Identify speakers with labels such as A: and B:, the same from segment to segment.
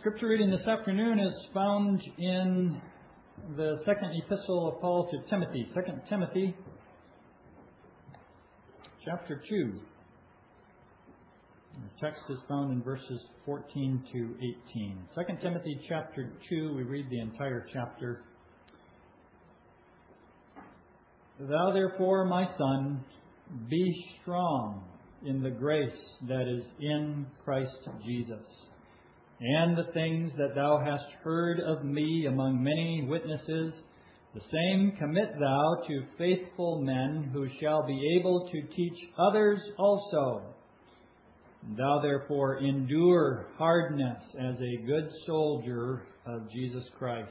A: Scripture reading this afternoon is found in the second epistle of Paul to Timothy, 2 Timothy chapter 2. The text is found in verses 14 to 18. 2 Timothy chapter 2, we read the entire chapter. Thou therefore, my son, be strong in the grace that is in Christ Jesus. And the things that thou hast heard of me among many witnesses, the same commit thou to faithful men who shall be able to teach others also. Thou therefore endure hardness as a good soldier of Jesus Christ.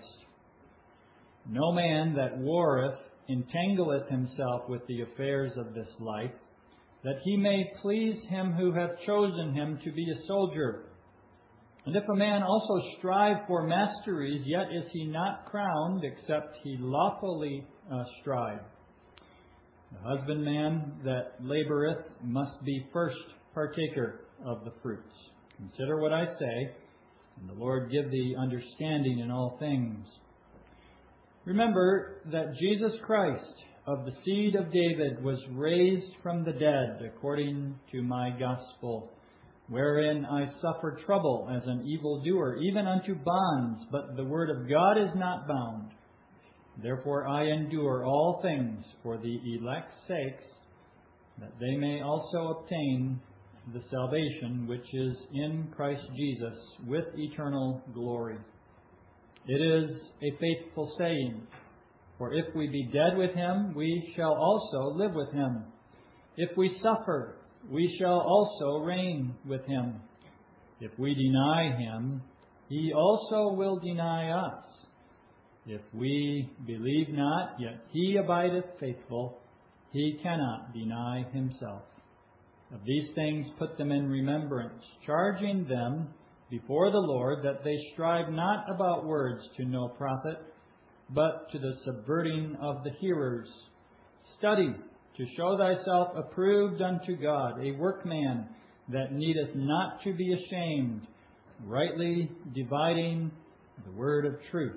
A: No man that warreth entangleth himself with the affairs of this life, that he may please him who hath chosen him to be a soldier. And if a man also strive for masteries, yet is he not crowned, except he lawfully strive. The husbandman that laboureth must be first partaker of the fruits. Consider what I say, and the Lord give thee understanding in all things. Remember that Jesus Christ, of the seed of David, was raised from the dead according to my gospel, wherein I suffer trouble as an evildoer, even unto bonds, but the word of God is not bound. Therefore I endure all things for the elect's sakes, that they may also obtain the salvation which is in Christ Jesus with eternal glory. It is a faithful saying, for if we be dead with him, we shall also live with him. If we suffer, we shall also reign with him. If we deny him, he also will deny us. If we believe not, yet he abideth faithful, he cannot deny himself. Of these things put them in remembrance, charging them before the Lord that they strive not about words to no profit, but to the subverting of the hearers. Study to show thyself approved unto God, a workman that needeth not to be ashamed, rightly dividing the word of truth.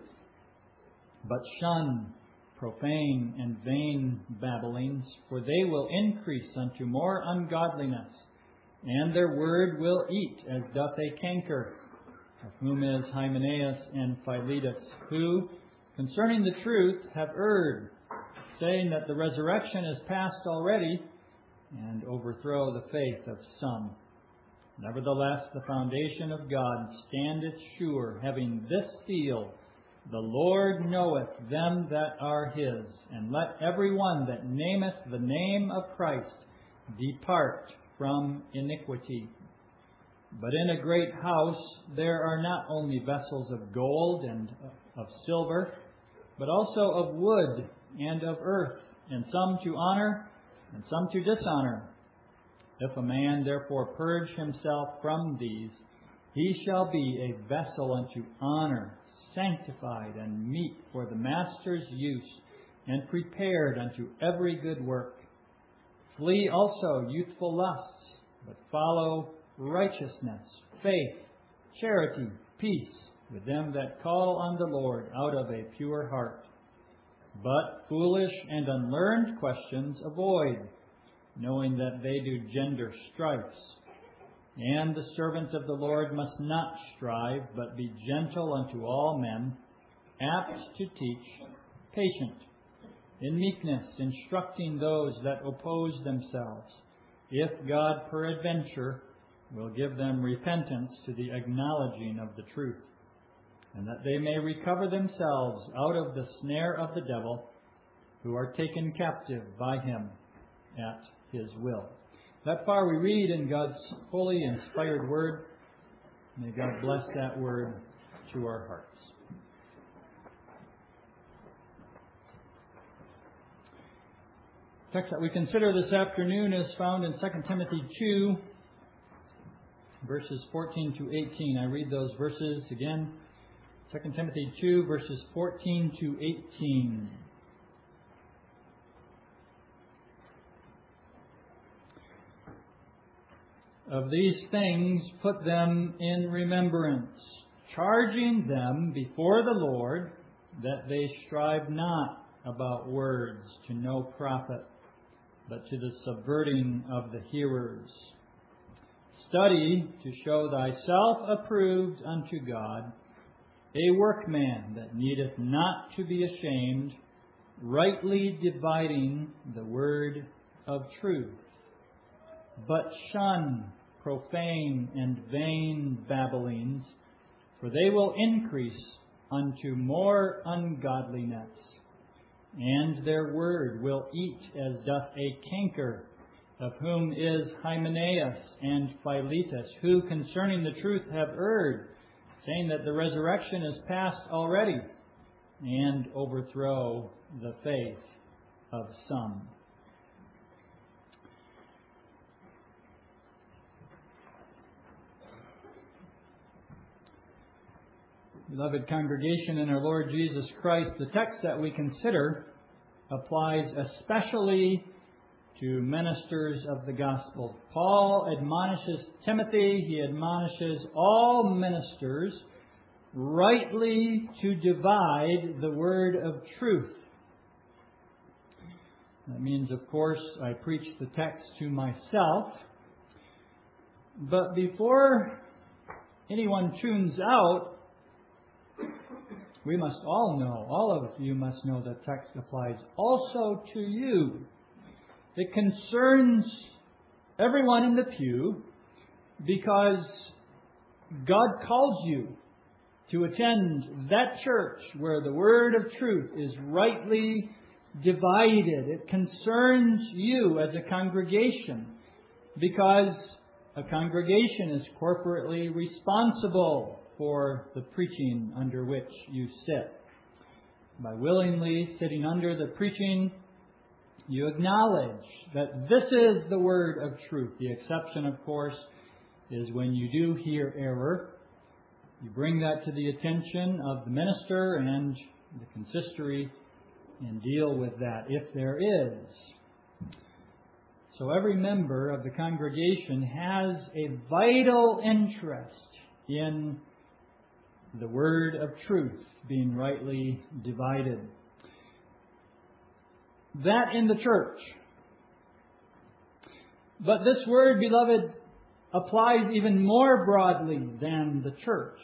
A: But shun profane and vain babblings, for they will increase unto more ungodliness, and their word will eat as doth a canker, of whom is Hymenaeus and Philetus, who, concerning the truth, have erred, saying that the resurrection is past already, and overthrow the faith of some. Nevertheless, the foundation of God standeth sure, having this seal, the Lord knoweth them that are his, and let every one that nameth the name of Christ depart from iniquity. But in a great house there are not only vessels of gold and of silver, but also of wood and of earth, and some to honor, and some to dishonor. If a man therefore purge himself from these, he shall be a vessel unto honor, sanctified and meet for the master's use, and prepared unto every good work. Flee also youthful lusts, but follow righteousness, faith, charity, peace, with them that call on the Lord out of a pure heart. But foolish and unlearned questions avoid, knowing that they do gender strifes. And the servant of the Lord must not strive, but be gentle unto all men, apt to teach, patient, in meekness, instructing those that oppose themselves, if God peradventure will give them repentance to the acknowledging of the truth, and that they may recover themselves out of the snare of the devil, who are taken captive by him at his will. That far we read in God's holy, inspired word. May God bless that word to our hearts. The text that we consider this afternoon is found in 2 Timothy 2, verses 14 to 18. I read those verses again. 2 Timothy 2, verses 14 to 18. Of these things put them in remembrance, charging them before the Lord that they strive not about words to no profit, but to the subverting of the hearers. Study to show thyself approved unto God, a workman that needeth not to be ashamed, rightly dividing the word of truth. But shun profane and vain babblings, for they will increase unto more ungodliness. And their word will eat as doth a canker, of whom is Hymenaeus and Philetus, who concerning the truth have erred, saying that the resurrection is past already, and overthrow the faith of some. Beloved congregation in our Lord Jesus Christ, the text that we consider applies especially to ministers of the gospel. Paul admonishes Timothy, he admonishes all ministers rightly to divide the word of truth. That means, of course, I preach the text to myself. But before anyone tunes out, we must all know, all of you must know, the text applies also to you. It concerns everyone in the pew because God calls you to attend that church where the word of truth is rightly divided. It concerns you as a congregation because a congregation is corporately responsible for the preaching under which you sit. By willingly sitting under the preaching, you acknowledge that this is the word of truth. The exception, of course, is when you do hear error. You bring that to the attention of the minister and the consistory and deal with that if there is. So every member of the congregation has a vital interest in the word of truth being rightly divided. That in the church. But this word, beloved, applies even more broadly than the church.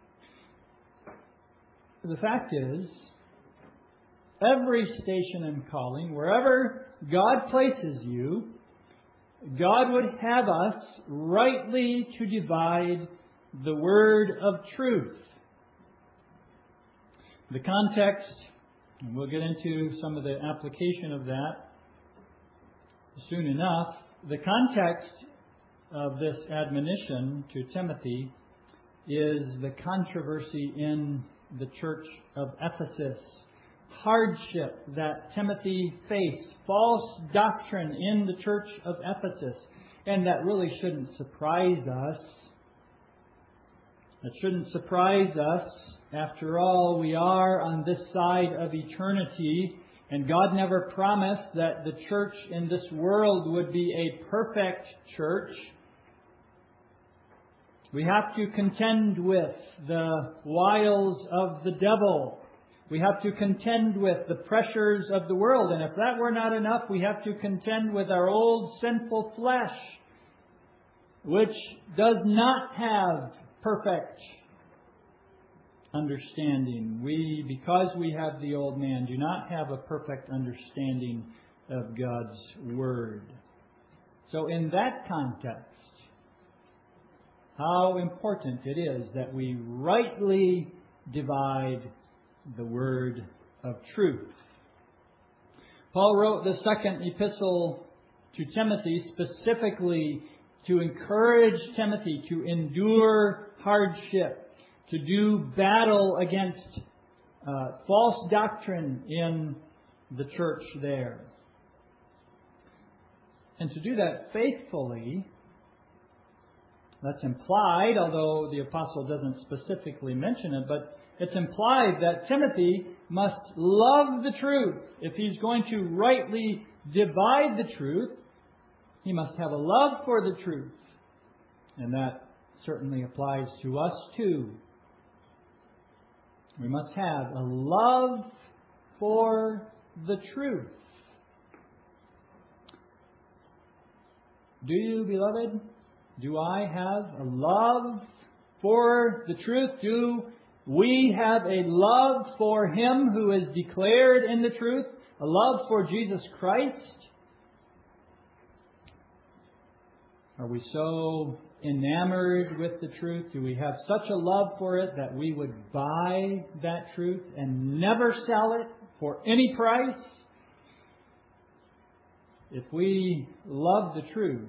A: The fact is, every station and calling, wherever God places you, God would have us rightly to divide the word of truth. The context, and we'll get into some of the application of that soon enough. The context of this admonition to Timothy is the controversy in the church of Ephesus. Hardship that Timothy faced. False doctrine in the church of Ephesus. And that really shouldn't surprise us. It shouldn't surprise us. After all, we are on this side of eternity, and God never promised that the church in this world would be a perfect church. We have to contend with the wiles of the devil. We have to contend with the pressures of the world. And if that were not enough, we have to contend with our old sinful flesh, which does not have perfect understanding. Because we have the old man, do not have a perfect understanding of God's Word. So in that context, how important it is that we rightly divide the Word of truth. Paul wrote the second epistle to Timothy specifically to encourage Timothy to endure hardship, to do battle against false doctrine in the church there. And to do that faithfully, that's implied, although the apostle doesn't specifically mention it, but it's implied that Timothy must love the truth. If he's going to rightly divide the truth, he must have a love for the truth. And that certainly applies to us too. We must have a love for the truth. Do you, beloved? Do I have a love for the truth? Do we have a love for Him who is declared in the truth? A love for Jesus Christ? Are we so enamored with the truth? Do we have such a love for it that we would buy that truth and never sell it for any price? If we love the truth,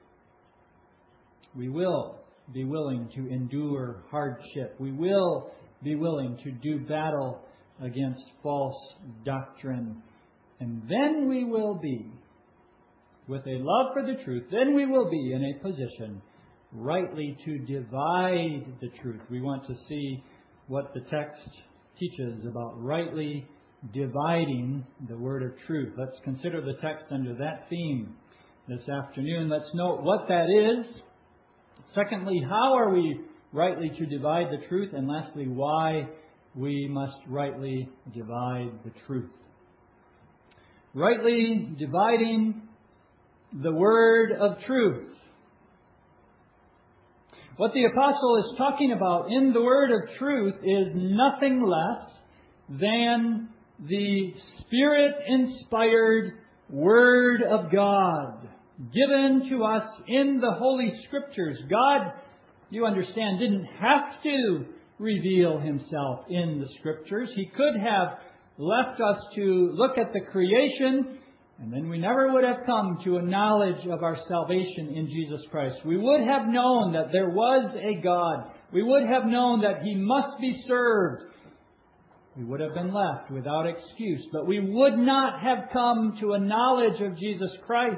A: we will be willing to endure hardship. We will be willing to do battle against false doctrine. And then we will be, with a love for the truth, then we will be in a position rightly to divide the truth. We want to see what the text teaches about rightly dividing the word of truth. Let's consider the text under that theme this afternoon. Let's note what that is. Secondly, how are we rightly to divide the truth? And lastly, why we must rightly divide the truth. Rightly dividing the word of truth. What the apostle is talking about in the word of truth is nothing less than the Spirit-inspired Word of God, given to us in the Holy Scriptures. God, you understand, didn't have to reveal Himself in the Scriptures. He could have left us to look at the creation, and then we never would have come to a knowledge of our salvation in Jesus Christ. We would have known that there was a God. We would have known that He must be served. We would have been left without excuse, but we would not have come to a knowledge of Jesus Christ.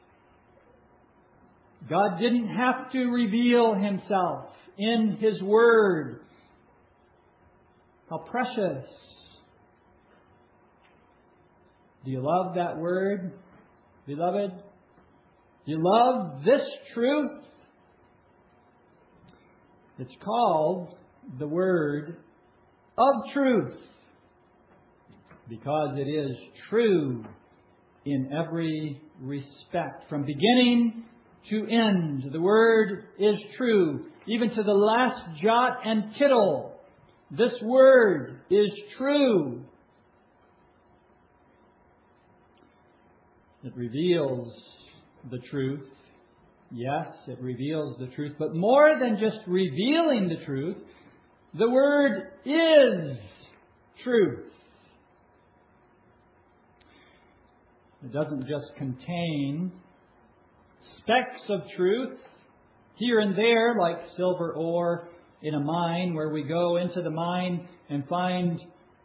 A: God didn't have to reveal Himself in His Word. How precious. Do you love that Word, beloved? Do you love this truth? It's called the Word of Truth because it is true in every respect. From beginning to end, the Word is true. Even to the last jot and tittle, this Word is true. It reveals the truth. Yes, it reveals the truth. But more than just revealing the truth, the Word is truth. It doesn't just contain specks of truth here and there, like silver ore in a mine, where we go into the mine and find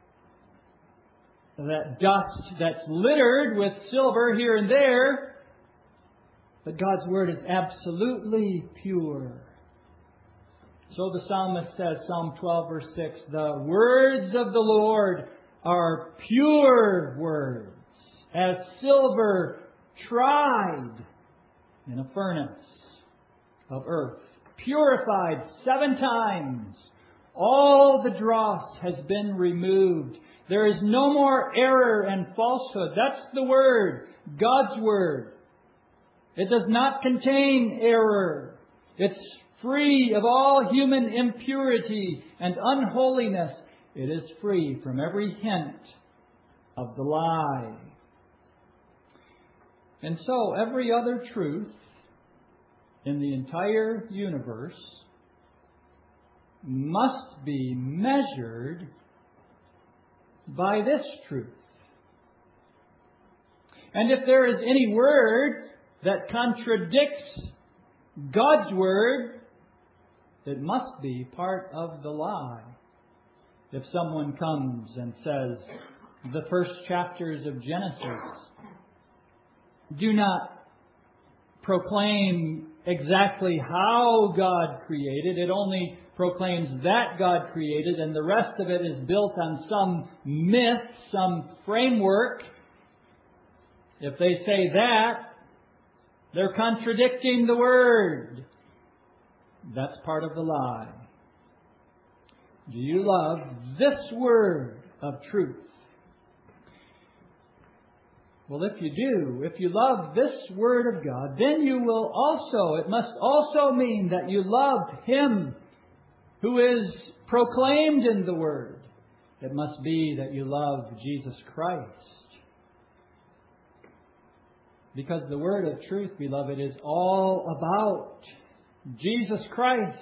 A: that dust that's littered with silver here and there. But God's Word is absolutely pure. So the psalmist says, Psalm 12, verse 6, the words of the Lord are pure words, as silver tried in a furnace of earth, purified 7 times. All the dross has been removed. There is no more error and falsehood. That's the Word, God's Word. It does not contain error. It's free of all human impurity and unholiness. It is free from every hint of the lie. And so every other truth in the entire universe must be measured by this truth. And if there is any word that contradicts God's Word, it must be part of the lie. If someone comes and says, the first chapters of Genesis do not proclaim exactly how God created, it only proclaims that God created, and the rest of it is built on some myth, some framework. If they say that, they're contradicting the Word. That's part of the lie. Do you love this word of truth? Well, if you do, if you love this Word of God, then you will also, it must also mean that you love Him who is proclaimed in the Word. It must be that you love Jesus Christ. Because the Word of truth, beloved, is all about Jesus Christ.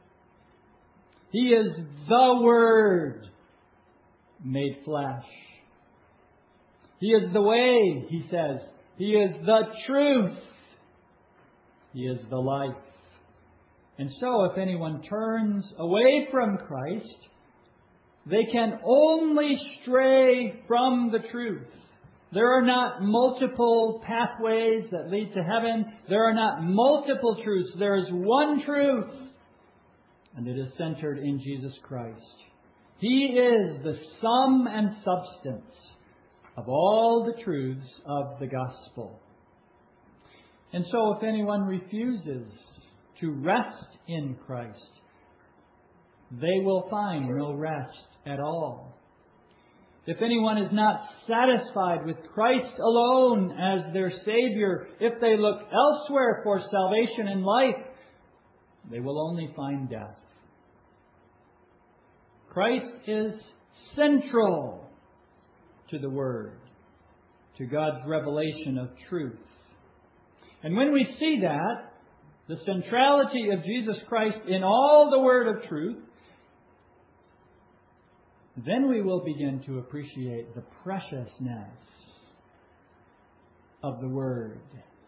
A: He is the Word made flesh. He is the way, He says. He is the truth. He is the life. And so if anyone turns away from Christ, they can only stray from the truth. There are not multiple pathways that lead to heaven. There are not multiple truths. There is one truth, and it is centered in Jesus Christ. He is the sum and substance of all the truths of the gospel. And so if anyone refuses to rest in Christ, they will find no rest at all. If anyone is not satisfied with Christ alone as their Savior, if they look elsewhere for salvation and life, they will only find death. Christ is central to the Word, to God's revelation of truth. And when we see that, the centrality of Jesus Christ in all the Word of truth, then we will begin to appreciate the preciousness of the Word.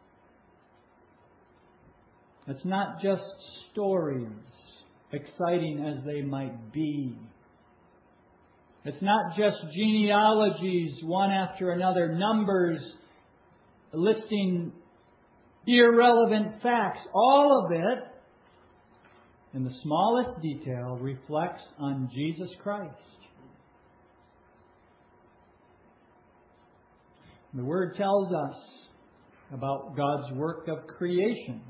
A: It's not just stories, exciting as they might be. It's not just genealogies, one after another, numbers listing irrelevant facts. All of it, in the smallest detail, reflects on Jesus Christ. The Word tells us about God's work of creation.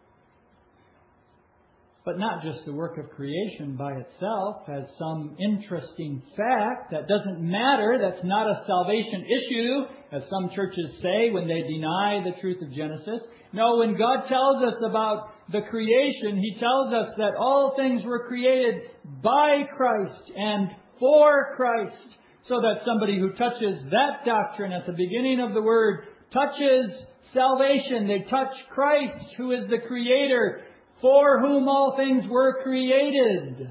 A: But not just the work of creation by itself as some interesting fact that doesn't matter, that's not a salvation issue, as some churches say when they deny the truth of Genesis. No, when God tells us about the creation, He tells us that all things were created by Christ and for Christ, so that somebody who touches that doctrine at the beginning of the Word touches salvation. They touch Christ, who is the Creator, for whom all things were created.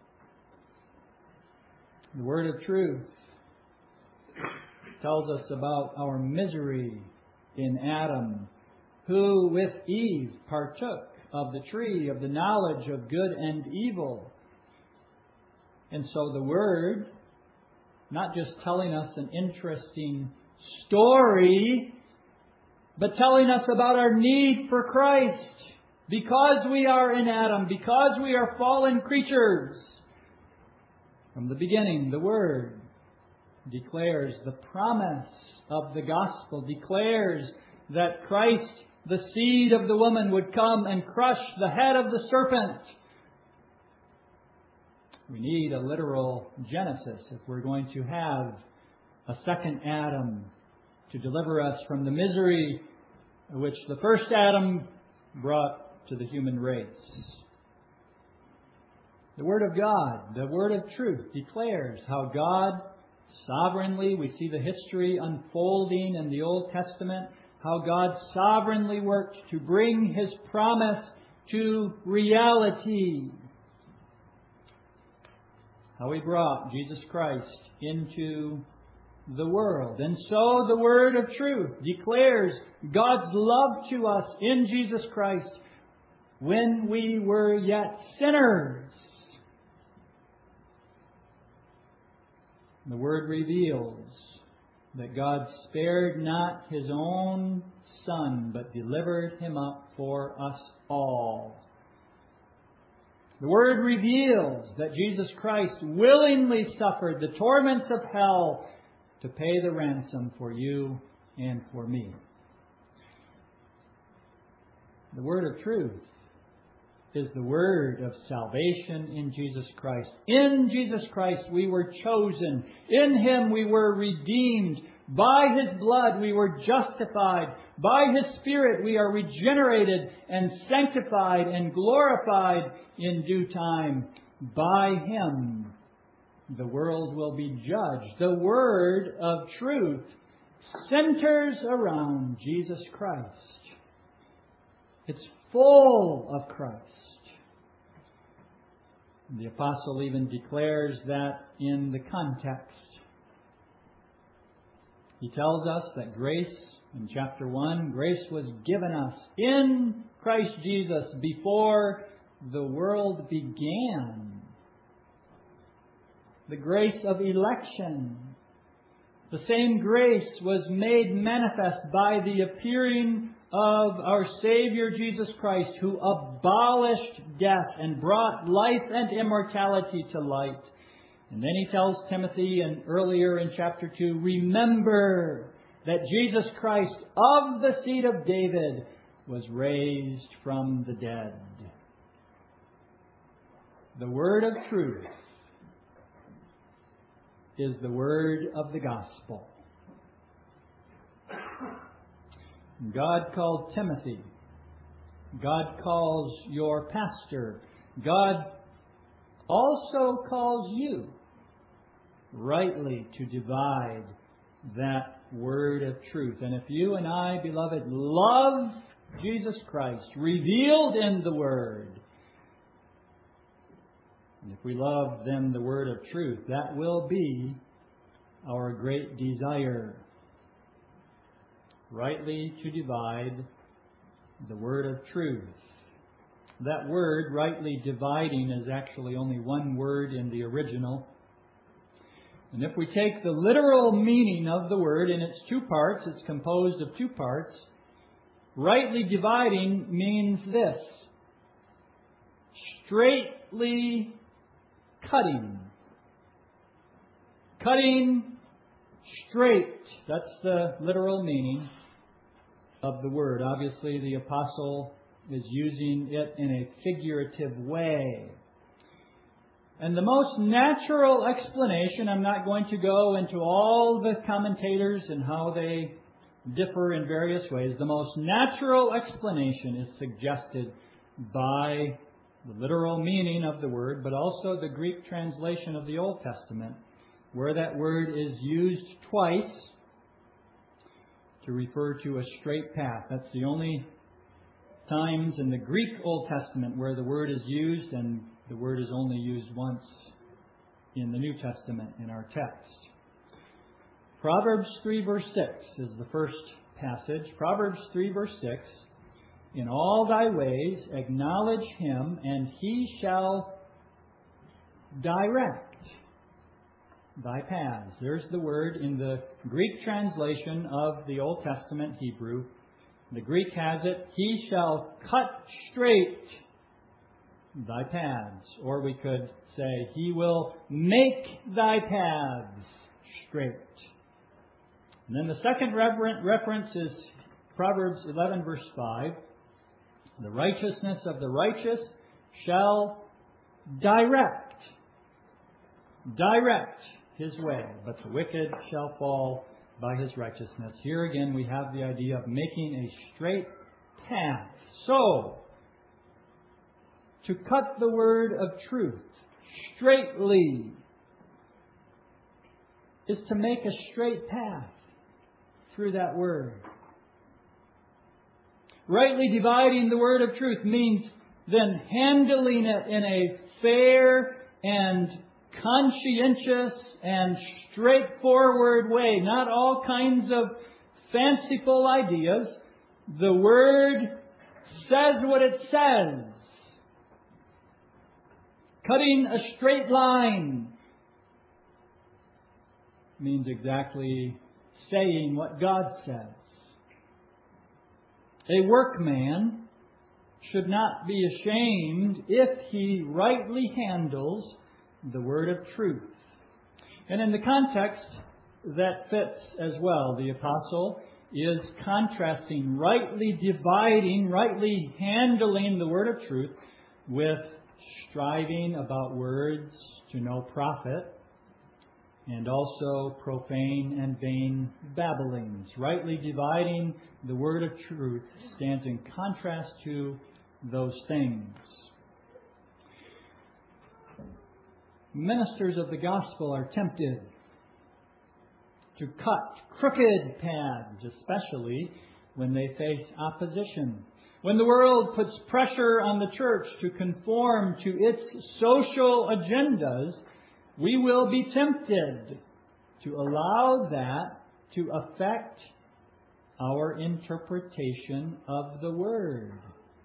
A: The Word of truth tells us about our misery in Adam, who with Eve partook of the tree of the knowledge of good and evil. And so the Word, not just telling us an interesting story, but telling us about our need for Christ. Because we are in Adam, because we are fallen creatures. From the beginning, the Word declares the promise of the gospel, declares that Christ, the seed of the woman, would come and crush the head of the serpent. We need a literal Genesis if we're going to have a second Adam to deliver us from the misery which the first Adam brought to the human race. The Word of God, the Word of truth, declares how God sovereignly, we see the history unfolding in the Old Testament, how God sovereignly worked to bring His promise to reality. How He brought Jesus Christ into the world. And so the Word of truth declares God's love to us in Jesus Christ when we were yet sinners. The Word reveals that God spared not His own Son, but delivered Him up for us all. The Word reveals that Jesus Christ willingly suffered the torments of hell to pay the ransom for you and for me. The Word of truth is the word of salvation in Jesus Christ. In Jesus Christ we were chosen. In Him we were redeemed. By His blood we were justified. By His Spirit we are regenerated and sanctified and glorified in due time. By Him the world will be judged. The word of truth centers around Jesus Christ. It's full of Christ. The apostle even declares that in the context. He tells us that grace, in chapter 1, grace was given us in Christ Jesus before the world began. The grace of election. The same grace was made manifest by the appearing of our Savior Jesus Christ, who abolished death and brought life and immortality to light. And then he tells Timothy, and earlier in chapter 2, remember that Jesus Christ of the seed of David was raised from the dead. The word of truth is the word of the gospel. God called Timothy. God calls your pastor. God also calls you rightly to divide that word of truth. And if you and I, beloved, love Jesus Christ revealed in the Word, and if we love then the word of truth, that will be our great desire. Rightly to divide the word of truth. That word, rightly dividing, is actually only one word in the original. And if we take the literal meaning of the word in its two parts, it's composed of two parts. Rightly dividing means this: straightly cutting. Cutting straight. That's the literal meaning of the word. Obviously, the apostle is using it in a figurative way. And the most natural explanation, I'm not going to go into all the commentators and how they differ in various ways. The most natural explanation is suggested by the literal meaning of the word, but also the Greek translation of the Old Testament, where that word is used twice to refer to a straight path. That's the only times in the Greek Old Testament where the word is used, and the word is only used once in the New Testament in our text. Proverbs 3 verse 6 is the first passage. Proverbs 3 verse 6. In all thy ways acknowledge Him, and He shall direct thy paths. There's the word in the Greek translation of the Old Testament Hebrew. The Greek has it, He shall cut straight thy paths. Or we could say, He will make thy paths straight. And then the second reference is Proverbs 11 verse 5. The righteousness of the righteous shall direct his way, but the wicked shall fall by his righteousness. Here again we have the idea of making a straight path. So, to cut the word of truth straightly is to make a straight path through that word. Rightly dividing the word of truth means then handling it in a fair and conscientious and straightforward way. Not all kinds of fanciful ideas. The Word says what it says. Cutting a straight line means exactly saying what God says. A workman should not be ashamed if he rightly handles the word of truth. And in the context that fits as well, the apostle is contrasting rightly dividing, rightly handling the word of truth with striving about words to no profit, and also profane and vain babblings. Rightly dividing the word of truth stands in contrast to those things. Ministers of the gospel are tempted to cut crooked paths, especially when they face opposition. When the world puts pressure on the church to conform to its social agendas, we will be tempted to allow that to affect our interpretation of the Word.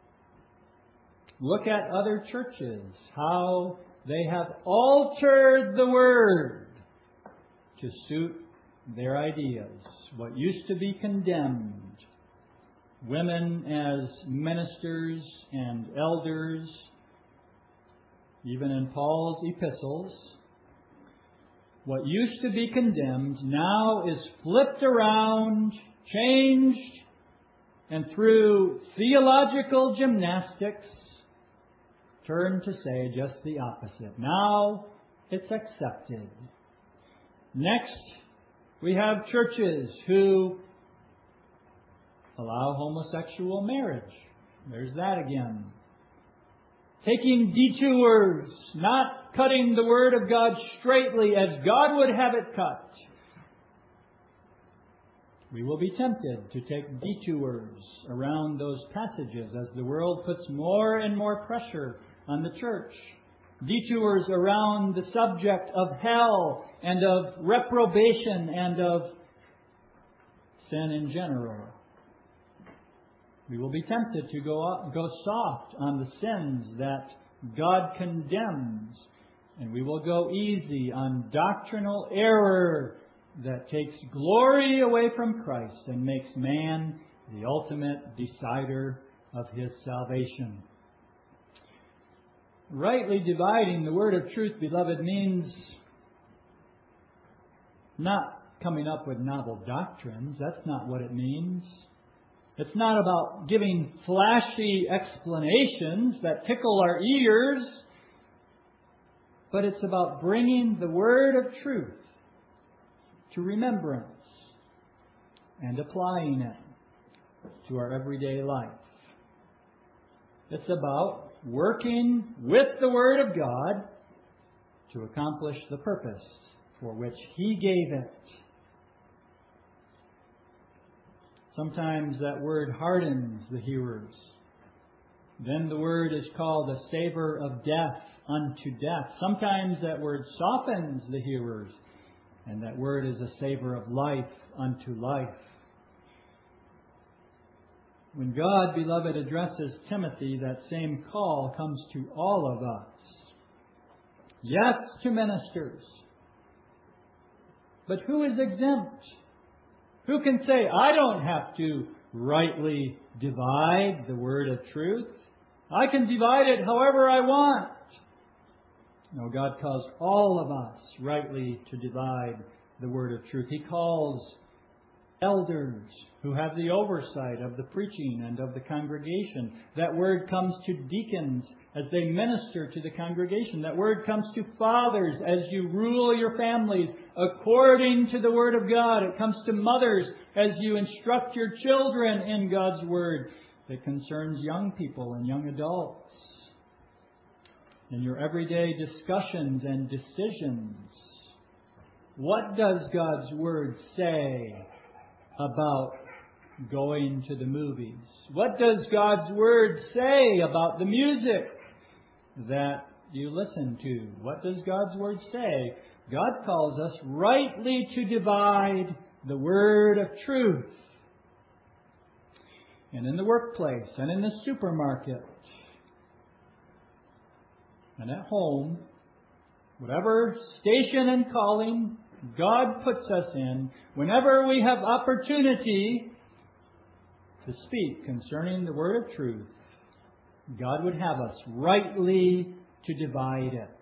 A: Look at other churches, how they have altered the Word to suit their ideas. What used to be condemned, women as ministers and elders, even in Paul's epistles, what used to be condemned now is flipped around, changed, and through theological gymnastics, turned to say just the opposite. Now it's accepted. Next, we have churches who allow homosexual marriage. There's that again. Taking detours, not cutting the Word of God straightly as God would have it cut. We will be tempted to take detours around those passages as the world puts more and more pressure on the church. Detours around the subject of hell and of reprobation and of sin in general. We will be tempted to go soft on the sins that God condemns, and we will go easy on doctrinal error that takes glory away from Christ and makes man the ultimate decider of his salvation. Rightly dividing the word of truth, beloved, means not coming up with novel doctrines. That's not what it means. It's not about giving flashy explanations that tickle our ears, but it's about bringing the word of truth to remembrance and applying it to our everyday life. It's about working with the Word of God to accomplish the purpose for which He gave it. Sometimes that word hardens the hearers. Then the word is called a savor of death unto death. Sometimes that word softens the hearers, and that word is a savor of life unto life. When God, beloved, addresses Timothy, that same call comes to all of us. Yes, to ministers. But who is exempt? Who can say, I don't have to rightly divide the word of truth? I can divide it however I want. No, God calls all of us rightly to divide the word of truth. He calls elders who have the oversight of the preaching and of the congregation. That word comes to deacons as they minister to the congregation. That word comes to fathers as you rule your families according to the Word of God. It comes to mothers as you instruct your children in God's Word. It concerns young people and young adults. In your everyday discussions and decisions, what does God's Word say about going to the movies? What does God's Word say about the music that you listen to? What does God's Word say? God calls us rightly to divide the word of truth. And in the workplace, and in the supermarket, and at home, whatever station and calling God puts us in, whenever we have opportunity to speak concerning the word of truth, God would have us rightly to divide it.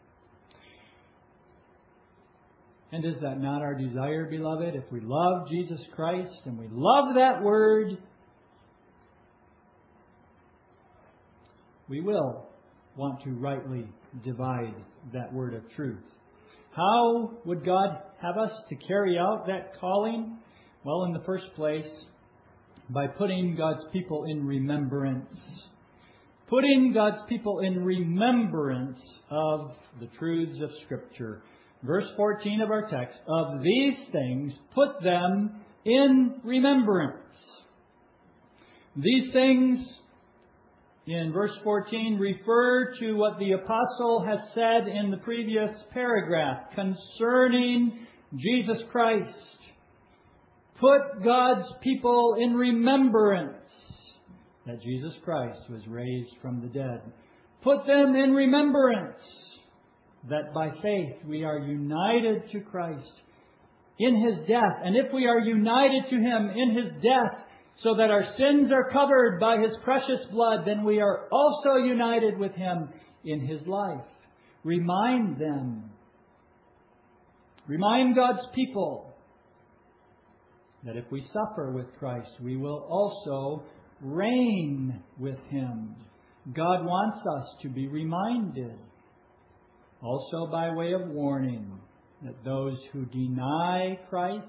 A: And is that not our desire, beloved? If we love Jesus Christ and we love that word, we will want to rightly divide that word of truth. How would God have us to carry out that calling? Well, in the first place, by putting God's people in remembrance. Putting God's people in remembrance of the truths of Scripture. Verse 14 of our text, of these things, put them in remembrance. These things, in verse 14, refer to what the apostle has said in the previous paragraph concerning Jesus Christ. Put God's people in remembrance that Jesus Christ was raised from the dead. Put them in remembrance that by faith we are united to Christ in His death. And if we are united to Him in His death, so that our sins are covered by His precious blood, then we are also united with Him in His life. Remind them. Remind God's people that if we suffer with Christ, we will also reign with Him. God wants us to be reminded, also by way of warning, that those who deny Christ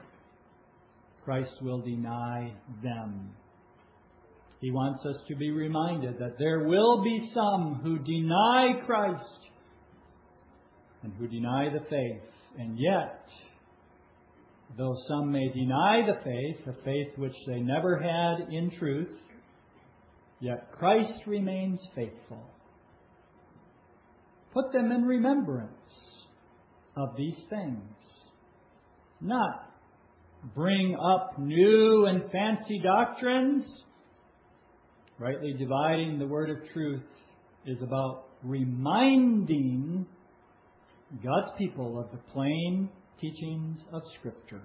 A: will deny them. He wants us to be reminded that there will be some who deny Christ and who deny the faith. And yet, though some may deny the faith, a faith which they never had in truth, yet Christ remains faithful. Put them in remembrance of these things. Not bring up new and fancy doctrines. Rightly dividing the word of truth is about reminding God's people of the plain teachings of Scripture.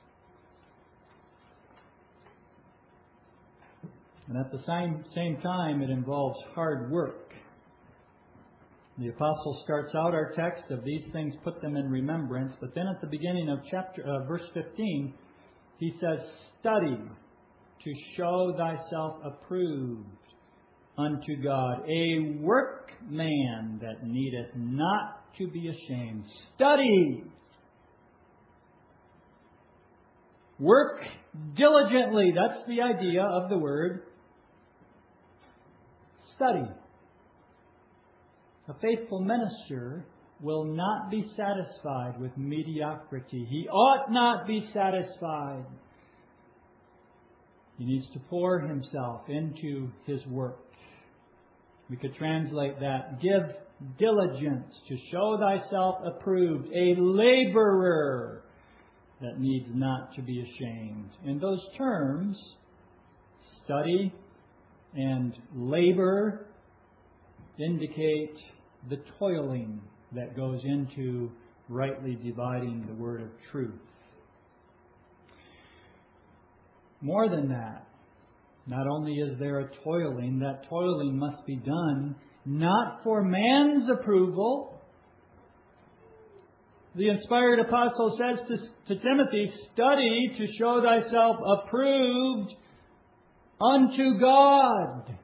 A: And at the same time, it involves hard work. The apostle starts out our text of these things, put them in remembrance, but then at the beginning of verse 15, he says, study to show thyself approved unto God, a workman that needeth not to be ashamed. Study. Work diligently. That's the idea of the word study. A faithful minister will not be satisfied with mediocrity. He ought not be satisfied. He needs to pour himself into his work. We could translate that, give diligence to show thyself approved, a laborer that needs not to be ashamed. In those terms, study and labor indicate the toiling that goes into rightly dividing the word of truth. More than that, not only is there a toiling, that toiling must be done not for man's approval. The inspired apostle says to Timothy, study to show thyself approved unto God.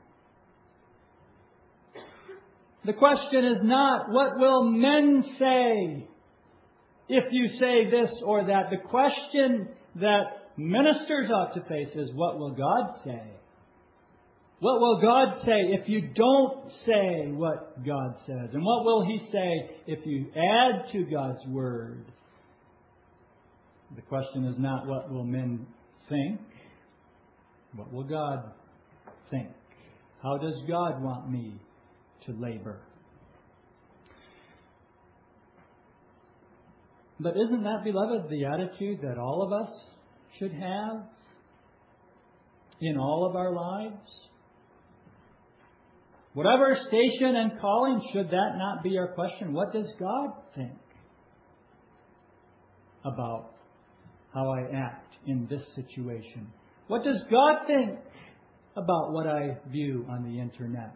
A: The question is not, what will men say if you say this or that? The question that ministers ought to face is, what will God say? What will God say if you don't say what God says? And what will He say if you add to God's Word? The question is not, what will men think? What will God think? How does God want me to labor? But isn't that, beloved, the attitude that all of us should have in all of our lives? Whatever station and calling, should that not be our question? What does God think about how I act in this situation? What does God think about what I view on the internet?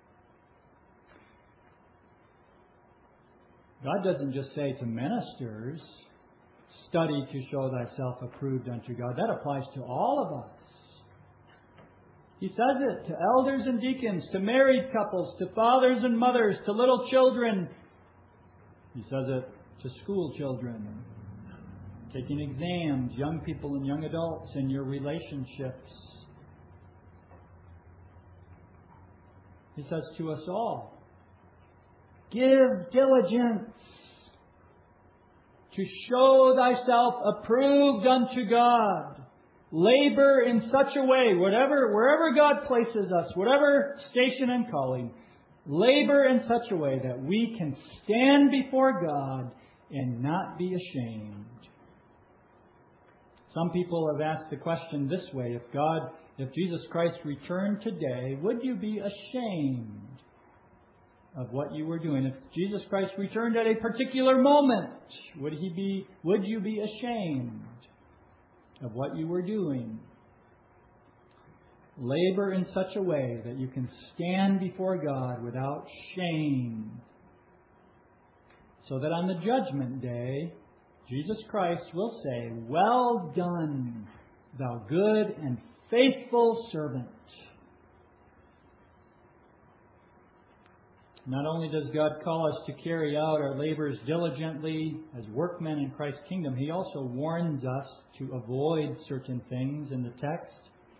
A: God doesn't just say to ministers, study to show thyself approved unto God. That applies to all of us. He says it to elders and deacons, to married couples, to fathers and mothers, to little children. He says it to school children, taking exams, young people and young adults, in your relationships. He says to us all, give diligence to show thyself approved unto God. Labor in such a way, wherever God places us, whatever station and calling, labor in such a way that we can stand before God and not be ashamed. Some people have asked the question this way: if Jesus Christ returned today, would you be ashamed of what you were doing? If Jesus Christ returned at a particular moment, would you be ashamed of what you were doing? Labor in such a way that you can stand before God without shame, so that on the judgment day, Jesus Christ will say, well done, thou good and faithful servant. Not only does God call us to carry out our labors diligently as workmen in Christ's kingdom, He also warns us to avoid certain things in the text.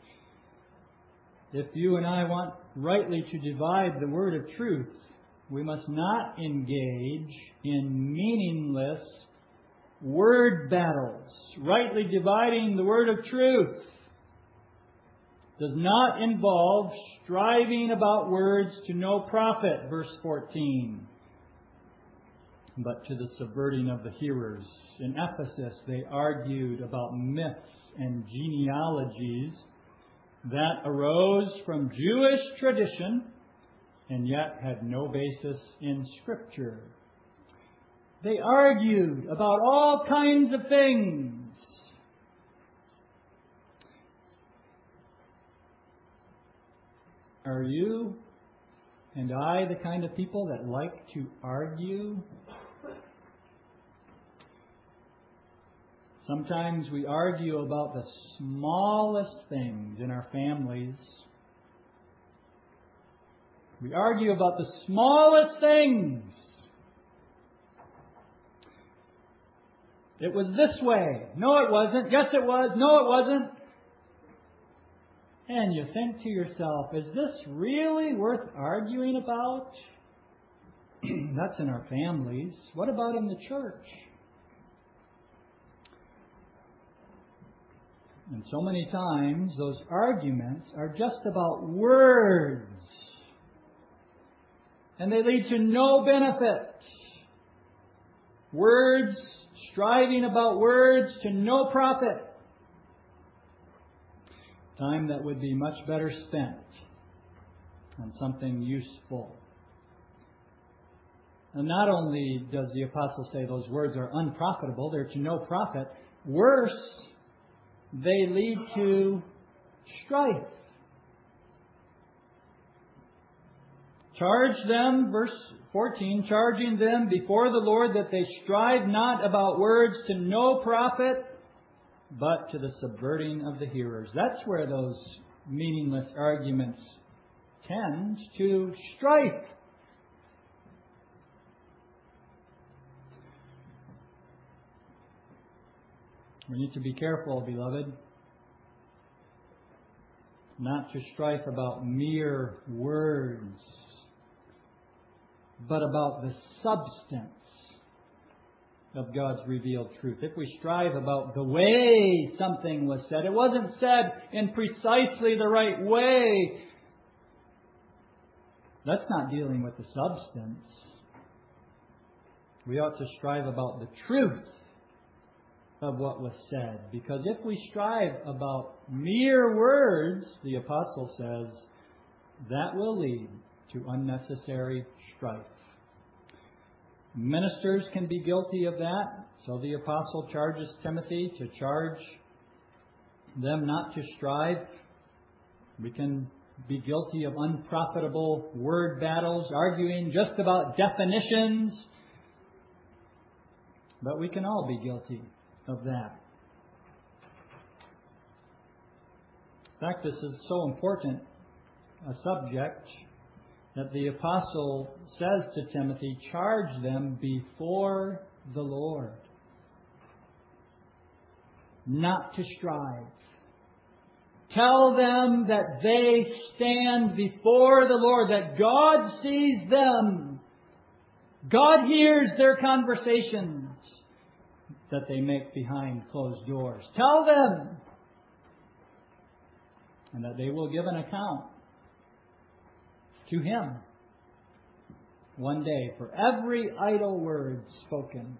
A: If you and I want rightly to divide the word of truth, we must not engage in meaningless word battles. Rightly dividing the word of truth does not involve striving about words to no profit, verse 14, but to the subverting of the hearers. In Ephesus, they argued about myths and genealogies that arose from Jewish tradition and yet had no basis in Scripture. They argued about all kinds of things. Are you and I the kind of people that like to argue? Sometimes we argue about the smallest things in our families. We argue about the smallest things. It was this way. No, it wasn't. Yes, it was. No, it wasn't. And you think to yourself, is this really worth arguing about? That's in our families. What about in the church? And so many times, those arguments are just about words. And they lead to no benefit. Words, striving about words to no profit. Time that would be much better spent on something useful. And not only does the apostle say those words are unprofitable, they're to no profit. Worse, they lead to strife. Charge them, verse 14, charging them before the Lord that they strive not about words to no profit, but to the subverting of the hearers. That's where those meaningless arguments tend to strife. We need to be careful, beloved, not to strife about mere words, but about the substance of God's revealed truth. If we strive about the way something was said, it wasn't said in precisely the right way. That's not dealing with the substance. We ought to strive about the truth of what was said. Because if we strive about mere words, the apostle says, that will lead to unnecessary strife. Ministers can be guilty of that. So the apostle charges Timothy to charge them not to strive. We can be guilty of unprofitable word battles, arguing just about definitions. But we can all be guilty of that. In fact, this is so important a subject that the apostle says to Timothy, charge them before the Lord not to strive. Tell them that they stand before the Lord, that God sees them. God hears their conversations that they make behind closed doors. Tell them, and that they will give an account to Him one day for every idle word spoken.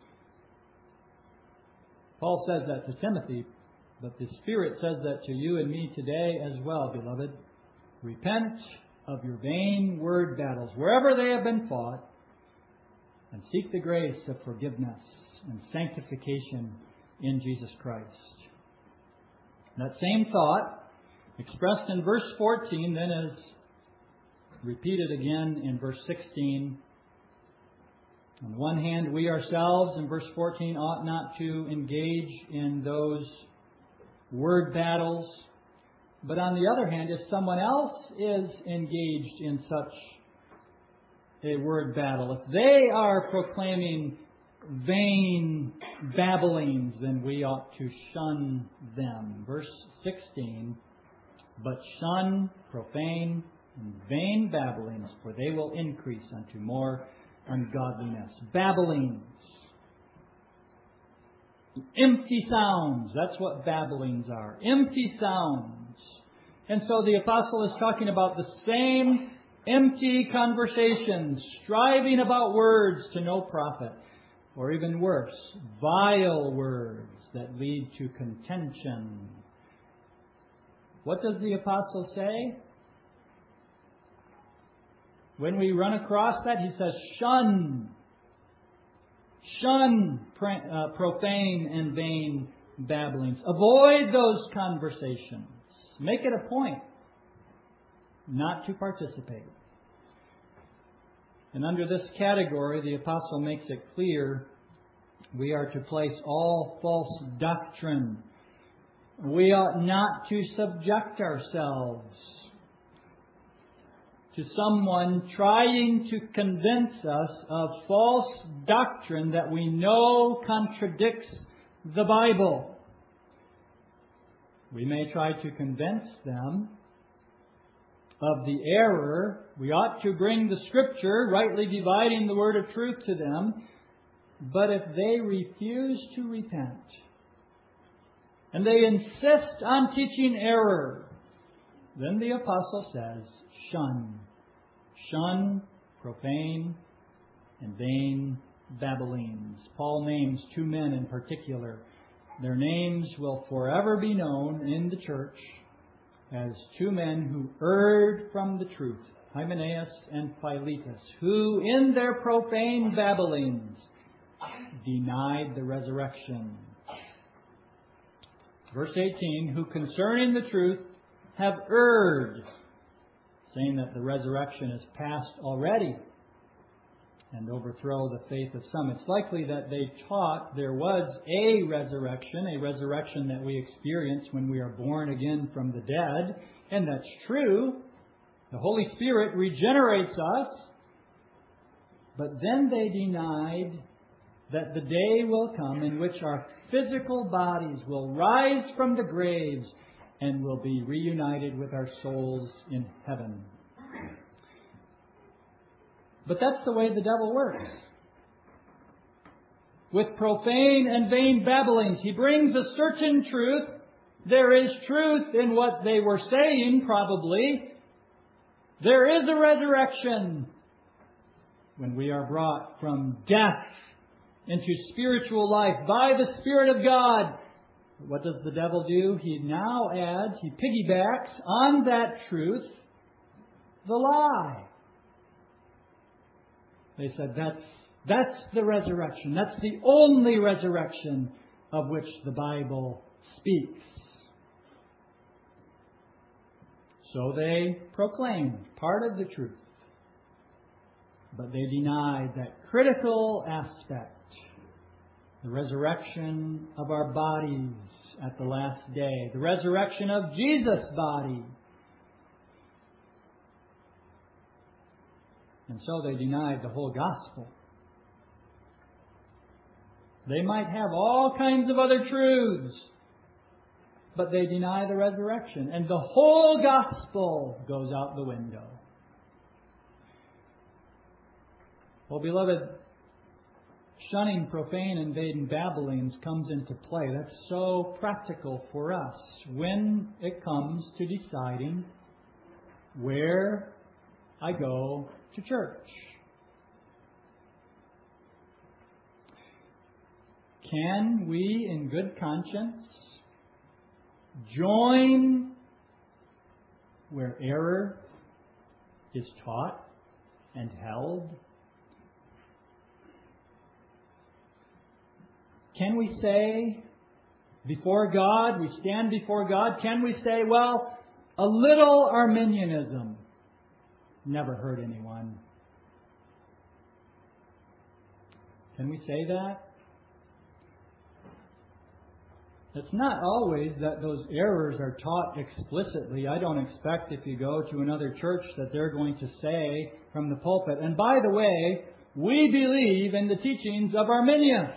A: Paul says that to Timothy, but the Spirit says that to you and me today as well, beloved. Repent of your vain word battles, wherever they have been fought, and seek the grace of forgiveness and sanctification in Jesus Christ. That same thought, expressed in verse 14, then is repeated again in verse 16. On one hand, we ourselves, in verse 14, ought not to engage in those word battles. But on the other hand, if someone else is engaged in such a word battle, if they are proclaiming vain babblings, then we ought to shun them. Verse 16, but shun profane and vain babblings, for they will increase unto more ungodliness. Babblings. Empty sounds. That's what babblings are. Empty sounds. And so the apostle is talking about the same empty conversations, striving about words to no profit. Or even worse, vile words that lead to contention. What does the apostle say? When we run across that, he says, shun. Shun profane and vain babblings. Avoid those conversations. Make it a point not to participate. And under this category, the apostle makes it clear we are to place all false doctrine. We ought not to subject ourselves to someone trying to convince us of false doctrine that we know contradicts the Bible. We may try to convince them of the error. We ought to bring the Scripture, rightly dividing the word of truth, to them. But if they refuse to repent, and they insist on teaching error, then the apostle says, shun. Shun profane and vain babblings. Paul names two men in particular. Their names will forever be known in the church as two men who erred from the truth, Hymenaeus and Philetus, who in their profane babblings denied the resurrection. Verse 18, who concerning the truth have erred, saying that the resurrection is past already, and overthrow the faith of some. It's likely that they taught there was a resurrection that we experience when we are born again from the dead, and that's true. The Holy Spirit regenerates us, but then they denied that the day will come in which our physical bodies will rise from the graves and will be reunited with our souls in heaven. But that's the way the devil works. With profane and vain babblings, he brings a certain truth. There is truth in what they were saying, probably. There is a resurrection when we are brought from death into spiritual life by the Spirit of God. What does the devil do? He now adds, he piggybacks on that truth, the lie. They said that's the resurrection. That's the only resurrection of which the Bible speaks. So they proclaimed part of the truth, but they denied that critical aspect, the resurrection of our bodies at the last day, the resurrection of Jesus' body. And so they denied the whole gospel. They might have all kinds of other truths, but they deny the resurrection. And the whole gospel goes out the window. Well, beloved, shunning profane and vain babblings comes into play. That's so practical for us when it comes to deciding where I go to church. Can we, in good conscience, join where error is taught and held? Can we say before God, we stand before God, can we say, well, a little Arminianism never hurt anyone? Can we say that? It's not always that those errors are taught explicitly. I don't expect if you go to another church that they're going to say from the pulpit, and by the way, we believe in the teachings of Arminius.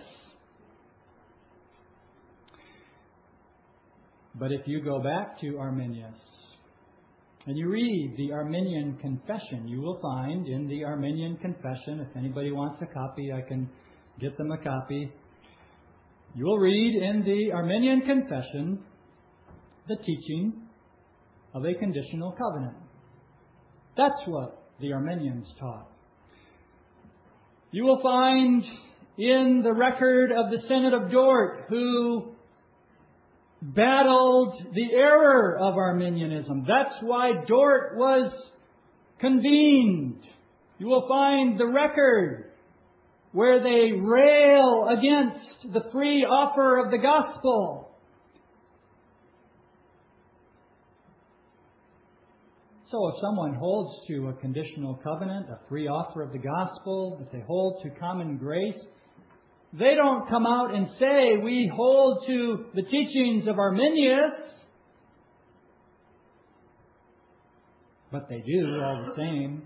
A: But if you go back to Arminius and you read the Arminian Confession, you will find in the Arminian Confession, if anybody wants a copy, I can get them a copy. You will read in the Arminian Confession the teaching of a conditional covenant. That's what the Arminians taught. You will find in the record of the Synod of Dort, who battled the error of Arminianism. That's why Dort was convened. You will find the record where they rail against the free offer of the gospel. So if someone holds to a conditional covenant, a free offer of the gospel, if they hold to common grace, they don't come out and say, we hold to the teachings of Arminius. But they do all the same.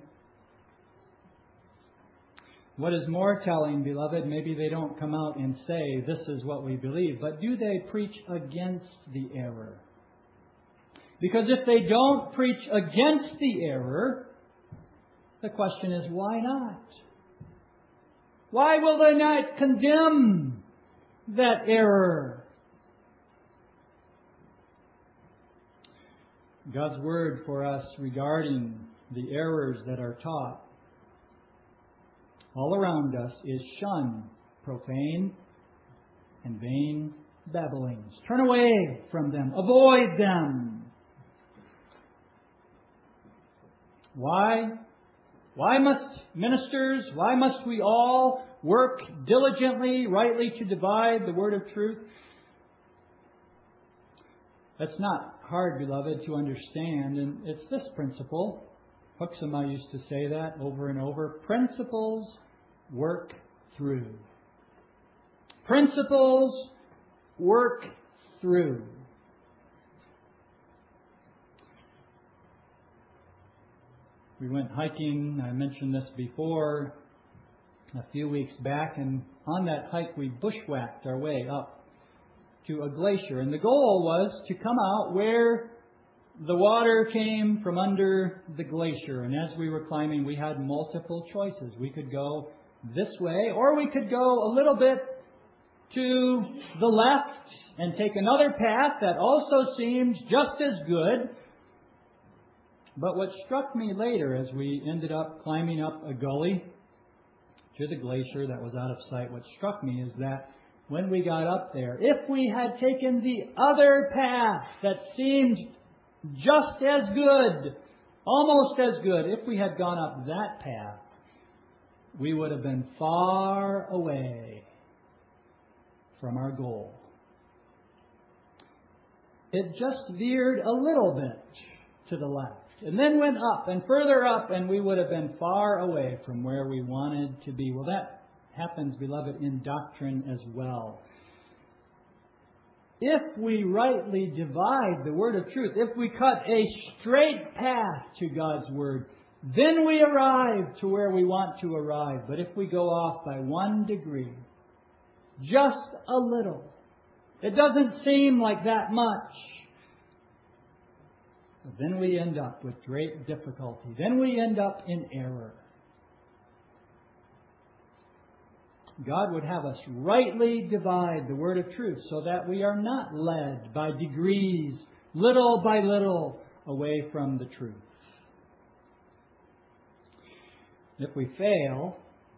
A: What is more telling, beloved, maybe they don't come out and say, this is what we believe, but do they preach against the error? Because if they don't preach against the error, the question is, why not? Why will they not condemn that error? God's word for us regarding the errors that are taught all around us is shun profane and vain babblings. Turn away from them. Avoid them. Why? Why must ministers, why must we all work diligently, rightly to divide the word of truth? That's not hard, beloved, to understand. And it's this principle. Huxamai used to say that over and over. Principles work through. Principles work through. We went hiking, I mentioned this before, a few weeks back, and on that hike we bushwhacked our way up to a glacier. And the goal was to come out where the water came from under the glacier. And as we were climbing, we had multiple choices. We could go this way, or we could go a little bit to the left and take another path that also seemed just as good. But what struck me later as we ended up climbing up a gully to the glacier that was out of sight, what struck me is that when we got up there, if we had taken the other path that seemed just as good, almost as good, if we had gone up that path, we would have been far away from our goal. It just veered a little bit to the left, and then went up and further up, and we would have been far away from where we wanted to be. Well, that happens, beloved, in doctrine as well. If we rightly divide the word of truth, if we cut a straight path to God's word, then we arrive to where we want to arrive. But if we go off by 1 degree, just a little, it doesn't seem like that much. But then we end up with great difficulty. Then we end up in error. God would have us rightly divide the word of truth so that we are not led by degrees, little by little, away from the truth. If we fail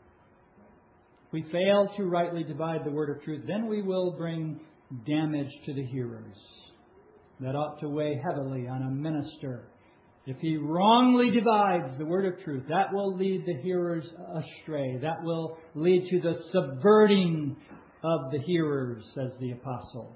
A: to rightly divide the word of truth, then we will bring damage to the hearers. That ought to weigh heavily on a minister. If he wrongly divides the word of truth, that will lead the hearers astray. That will lead to the subverting of the hearers, says the apostle.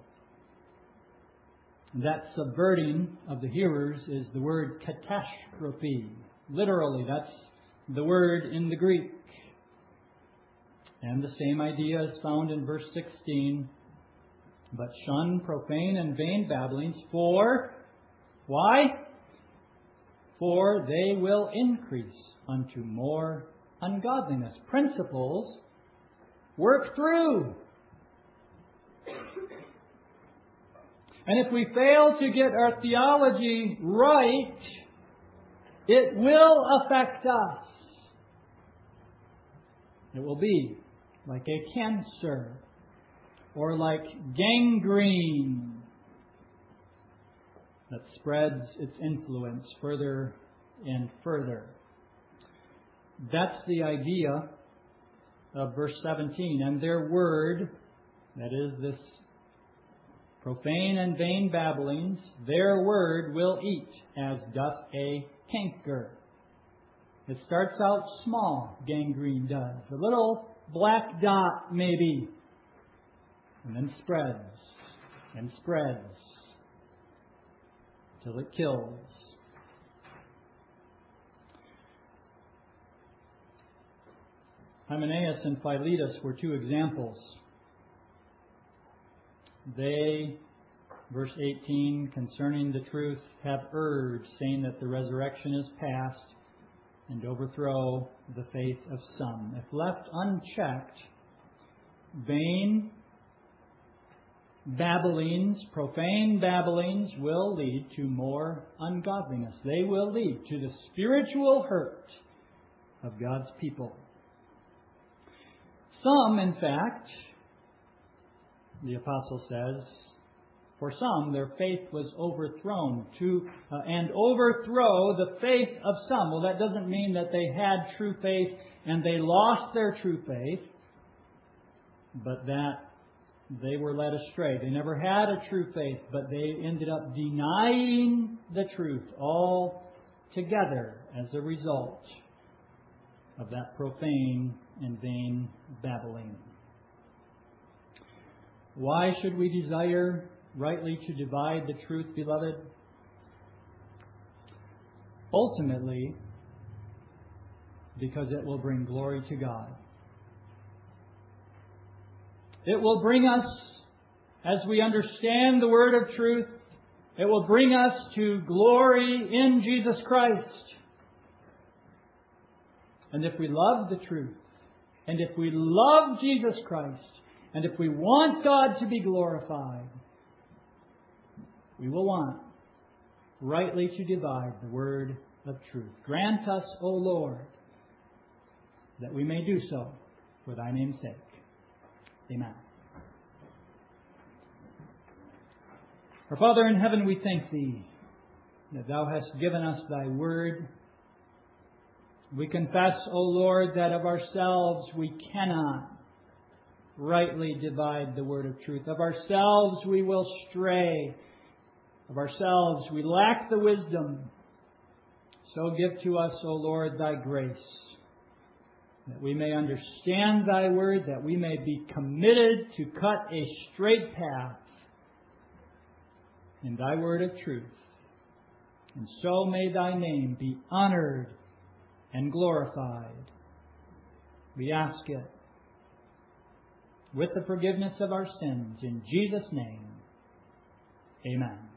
A: And that subverting of the hearers is the word catastrophe. Literally, that's the word in the Greek. And the same idea is found in verse 16. But shun profane and vain babblings, for, why? For they will increase unto more ungodliness. Principles work through. And if we fail to get our theology right, it will affect us. It will be like a cancer or like gangrene that spreads its influence further and further. That's the idea of verse 17. And their word, that is this profane and vain babblings, their word will eat, as doth a canker. It starts out small, gangrene does. A little black dot maybe. And then spreads and spreads till it kills. Hymenaeus and Philetus were 2 examples. They, verse 18, concerning the truth, have urged, saying that the resurrection is past, and overthrow the faith of some. If left unchecked, vain babblings, profane babblings will lead to more ungodliness. They will lead to the spiritual hurt of God's people. Some, in fact, the apostle says, for some their faith was overthrown. And overthrow the faith of some. Well, that doesn't mean that they had true faith and they lost their true faith, but that they were led astray. They never had a true faith, but they ended up denying the truth altogether as a result of that profane and vain babbling. Why should we desire rightly to divide the truth, beloved? Ultimately, because it will bring glory to God. It will bring us, as we understand the word of truth, it will bring us to glory in Jesus Christ. And if we love the truth, and if we love Jesus Christ, and if we want God to be glorified, we will want rightly to divide the word of truth. Grant us, O Lord, that we may do so for Thy name's sake. Amen. Our Father in heaven, we thank Thee that Thou hast given us Thy word. We confess, O Lord, that of ourselves we cannot rightly divide the word of truth. Of ourselves we will stray. Of ourselves we lack the wisdom. So give to us, O Lord, Thy grace, that we may understand Thy word, that we may be committed to cut a straight path in Thy word of truth. And so may Thy name be honored and glorified. We ask it with the forgiveness of our sins. In Jesus' name, amen.